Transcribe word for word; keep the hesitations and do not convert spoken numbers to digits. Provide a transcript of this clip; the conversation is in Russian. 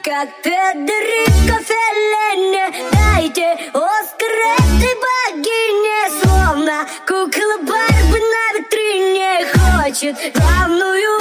как Федерико Феллини. Дайте Оскар этой богине, словно кукла Барби на витрине. Хочет главную